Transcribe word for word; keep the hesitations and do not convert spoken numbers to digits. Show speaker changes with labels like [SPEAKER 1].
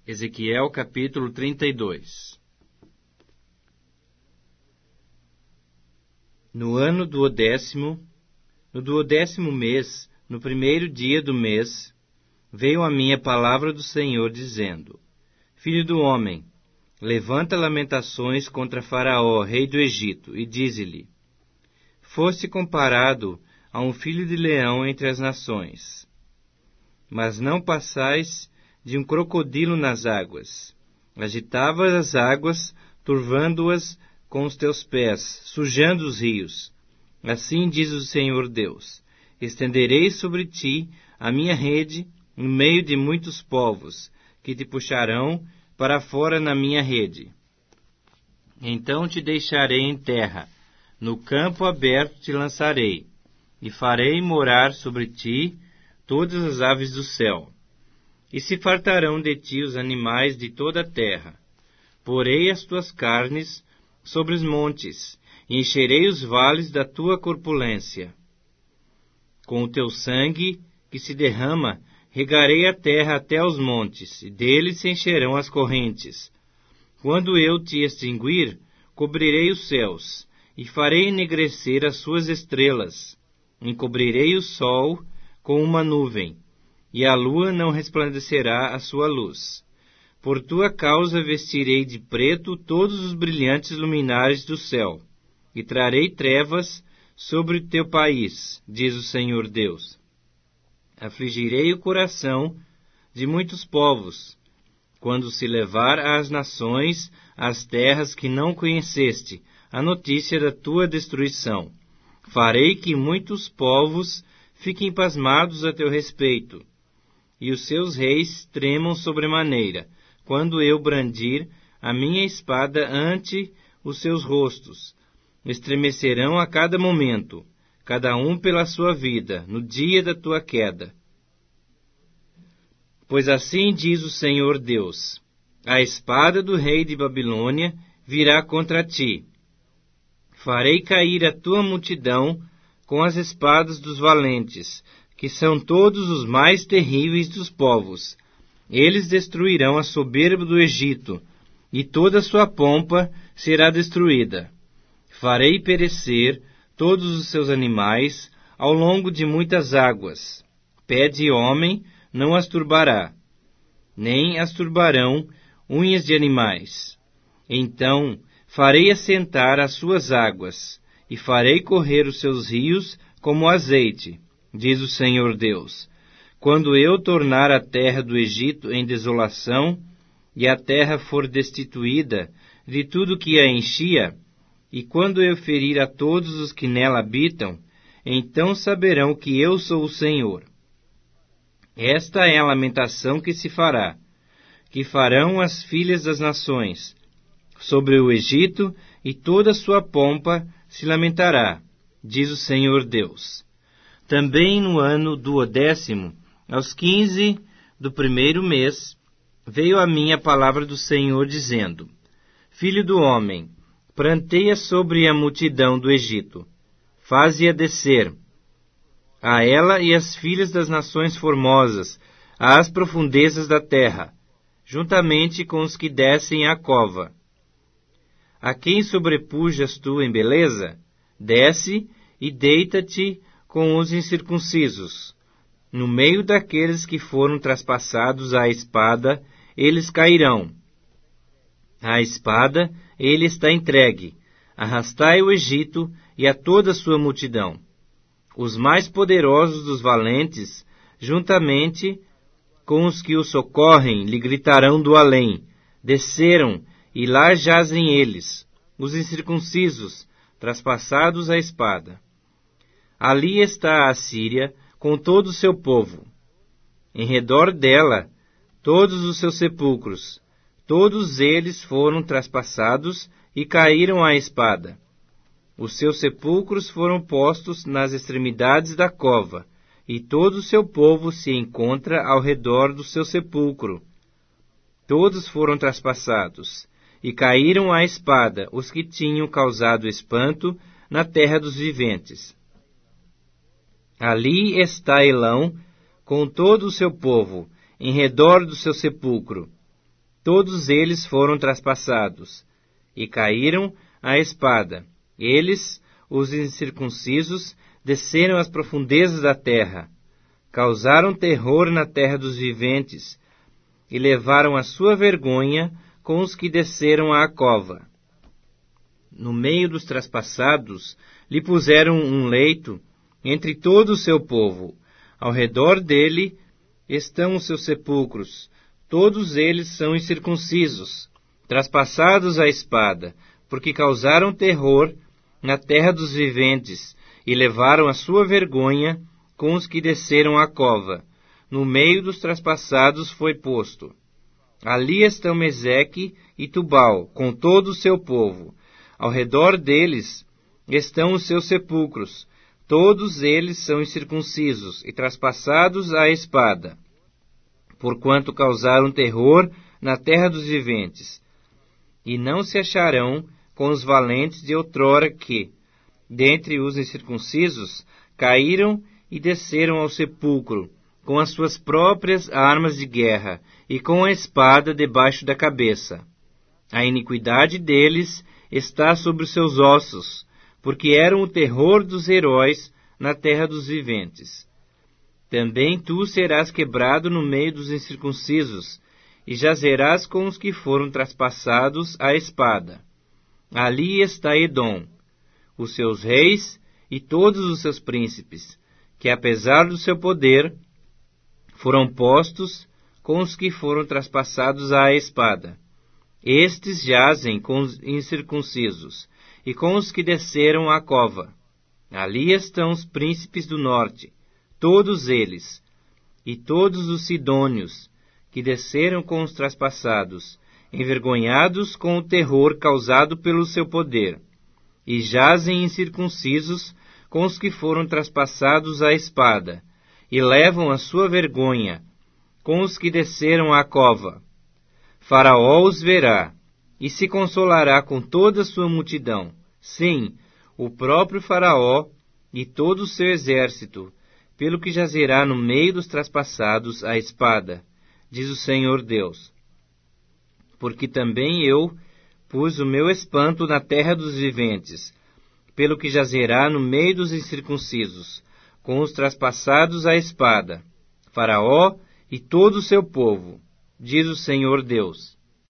[SPEAKER 1] Ezequiel capítulo trinta e dois. No ano duodécimo, no duodécimo mês, no primeiro dia do mês, veio a mim a palavra do Senhor, dizendo: Filho do homem, levanta lamentações contra Faraó, rei do Egito, e dize-lhe: Foste comparado a um filho de leão entre as nações. Mas não passais de um crocodilo nas águas. Agitavas as águas, turvando-as com os teus pés, sujando os rios. Assim diz o Senhor Deus: Estenderei sobre ti a minha rede no meio de muitos povos, que te puxarão para fora na minha rede. Então te deixarei em terra, no campo aberto te lançarei, e farei morar sobre ti todas as aves do céu. E se fartarão de ti os animais de toda a terra. Porei as tuas carnes sobre os montes, e encherei os vales da tua corpulência. Com o teu sangue que se derrama, regarei a terra até os montes, e deles se encherão as correntes. Quando eu te extinguir, cobrirei os céus, e farei enegrecer as suas estrelas. Encobrirei o sol com uma nuvem, e a lua não resplandecerá a sua luz. Por tua causa vestirei de preto todos os brilhantes luminares do céu, e trarei trevas sobre o teu país, diz o Senhor Deus. Afligirei o coração de muitos povos, quando se levar às nações, às terras que não conheceste, a notícia da tua destruição. Farei que muitos povos fiquem pasmados a teu respeito, e os seus reis tremam sobremaneira, quando eu brandir a minha espada ante os seus rostos. Estremecerão a cada momento, cada um pela sua vida, no dia da tua queda. Pois assim diz o Senhor Deus: a espada do rei de Babilônia virá contra ti. Farei cair a tua multidão com as espadas dos valentes, que são todos os mais terríveis dos povos. Eles destruirão a soberba do Egito, e toda a sua pompa será destruída. Farei perecer todos os seus animais ao longo de muitas águas. Pé de homem não as turbará, nem as turbarão unhas de animais. Então farei assentar as suas águas, e farei correr os seus rios como azeite, diz o Senhor Deus. Quando eu tornar a terra do Egito em desolação, e a terra for destituída de tudo que a enchia, e quando eu ferir a todos os que nela habitam, então saberão que eu sou o Senhor. Esta é a lamentação que se fará, que farão as filhas das nações. Sobre o Egito e toda a sua pompa se lamentará, diz o Senhor Deus. Também no ano duodécimo, aos quinze do primeiro mês, veio a mim a palavra do Senhor, dizendo: Filho do homem, pranteia sobre a multidão do Egito, faze-a descer, a ela e as filhas das nações formosas, às profundezas da terra, juntamente com os que descem à cova. A quem sobrepujas tu em beleza? Desce e deita-te com os incircuncisos. No meio daqueles que foram traspassados à espada, eles cairão. À espada ele está entregue. Arrastai o Egito e a toda a sua multidão. Os mais poderosos dos valentes, juntamente com os que o socorrem, lhe gritarão do além: Desceram, e lá jazem eles, os incircuncisos, traspassados à espada. Ali está a Assíria com todo o seu povo. Em redor dela, todos os seus sepulcros. Todos eles foram traspassados e caíram à espada. Os seus sepulcros foram postos nas extremidades da cova, e todo o seu povo se encontra ao redor do seu sepulcro. Todos foram traspassados, e caíram à espada os que tinham causado espanto na terra dos viventes. Ali está Elão com todo o seu povo, em redor do seu sepulcro. todos eles foram traspassados, e caíram à espada. Eles, os incircuncisos, desceram às profundezas da terra, causaram terror na terra dos viventes, e levaram a sua vergonha com os que desceram à cova. No meio dos traspassados, lhe puseram um leito entre todo o seu povo. Ao redor dele estão os seus sepulcros. Todos eles são incircuncisos, traspassados à espada, porque causaram terror na terra dos viventes, e levaram a sua vergonha com os que desceram à cova. No meio dos traspassados foi posto. Ali estão Meseque e Tubal, com todo o seu povo. Ao redor deles estão os seus sepulcros. Todos eles são incircuncisos e traspassados à espada, porquanto causaram terror na terra dos viventes. E não se acharão com os valentes de outrora que, dentre os incircuncisos, caíram e desceram ao sepulcro, com as suas próprias armas de guerra, e com a espada debaixo da cabeça. A iniquidade deles está sobre os seus ossos, porque eram o terror dos heróis na terra dos viventes. Também tu serás quebrado no meio dos incircuncisos, e jazerás com os que foram traspassados à espada. Ali está Edom, os seus reis e todos os seus príncipes, que apesar do seu poder, foram postos com os que foram traspassados à espada. Estes jazem com os incircuncisos e com os que desceram à cova. Ali estão os príncipes do norte, todos eles, e todos os sidônios, que desceram com os traspassados, envergonhados com o terror causado pelo seu poder, e jazem incircuncisos com os que foram traspassados à espada, e levam a sua vergonha com os que desceram à cova. Faraó os verá, e se consolará com toda a sua multidão. Sim, o próprio Faraó e todo o seu exército, pelo que jazerá no meio dos traspassados à espada, diz o Senhor Deus. Porque também eu pus o meu espanto na terra dos viventes, pelo que jazerá no meio dos incircuncisos, com os traspassados à espada, Faraó e todo o seu povo, diz o Senhor Deus.